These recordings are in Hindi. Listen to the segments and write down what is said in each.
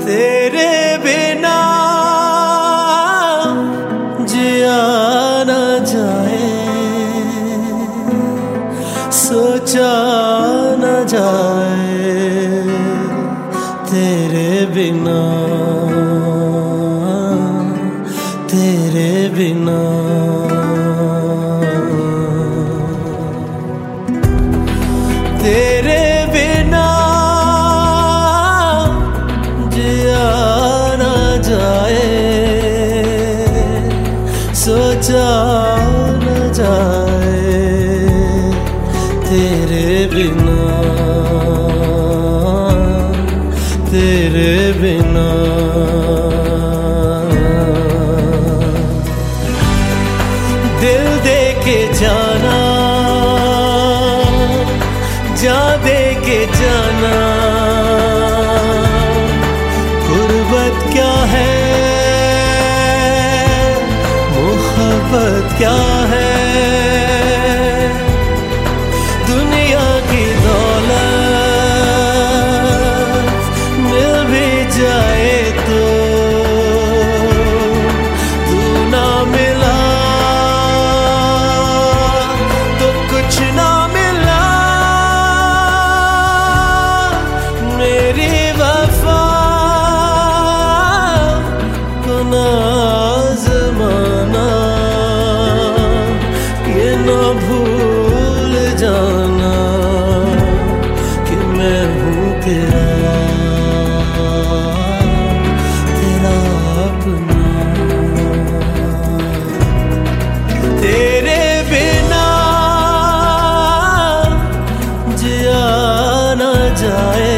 तेरे बिना जिया न जाए, सोचा न जाए तेरे बिना, तेरे बिना। तेरे बिना जिया न जाए, सोचा न जाए तेरे बिना, तेरे बिना। दिल दे के जाना, जान दे के जाना, गुर्बत क्या है, मोहब्बत क्या है। दुनिया की दौलत मिल भी जाए तो तू ना मिला तो कुछ ना मिला। मेरी वफा को ना ज़माना ये ना भूल जाना कि मैं हूँ तेरा, तेरा अपना। तेरे बिना जिया न जाए,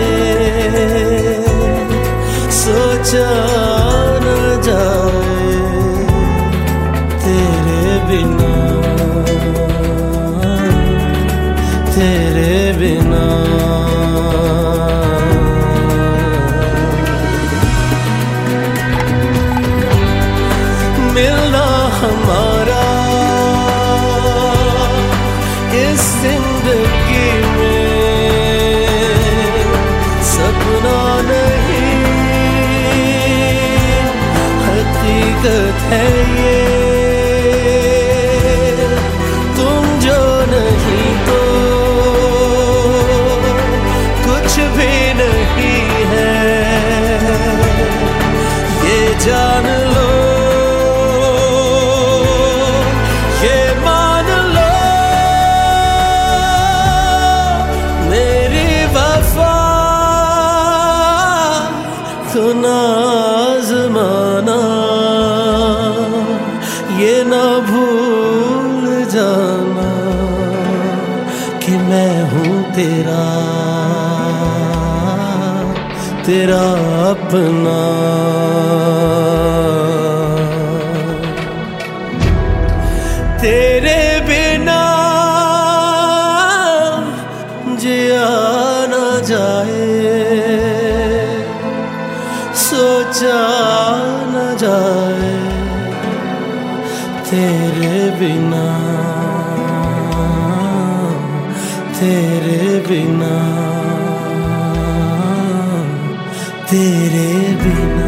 सोचा न जाए तेरे बिना, तेरे बिना। मिलना हमारा इस जिंदगी में सपना नहीं, हकीकत है ये। तुम जो नहीं तो कुछ भी नहीं है, ये जान लो, ये मान लो। मेरी वफा को ना ज़माना ये ना भूल जाना कि मैं हूँ तेरा, तेरा अपना। तेरे बिना जिया न जाए, सोचा न जाए तेरे बिना, तेरे बिना, तेरे बिना।